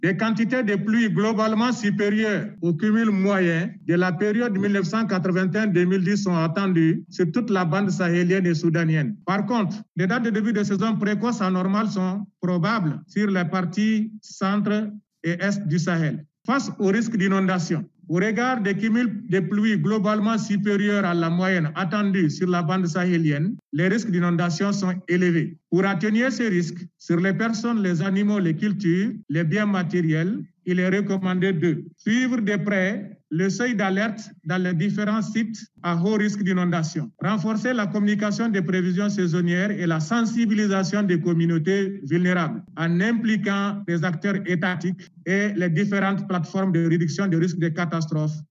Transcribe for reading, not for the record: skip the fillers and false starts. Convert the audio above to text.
Des quantités de pluie globalement supérieures au cumul moyen de la période 1981-2010 sont attendues sur toute la bande sahélienne et soudanienne. Par contre, les dates de début de saison précoce anormales sont probables sur les parties centre et est du Sahel. Face au risque d'inondation, au regard des cumuls de pluie globalement supérieurs à la moyenne attendue sur la bande sahélienne, les risques d'inondation sont élevés. Pour atténuer ces risques sur les personnes, les animaux, les cultures, les biens matériels, il est recommandé de suivre de près le seuil d'alerte dans les différents sites à haut risque d'inondation, renforcer la communication des prévisions saisonnières et la sensibilisation des communautés vulnérables en impliquant les acteurs étatiques et les différentes plateformes de réduction des risques de catastrophes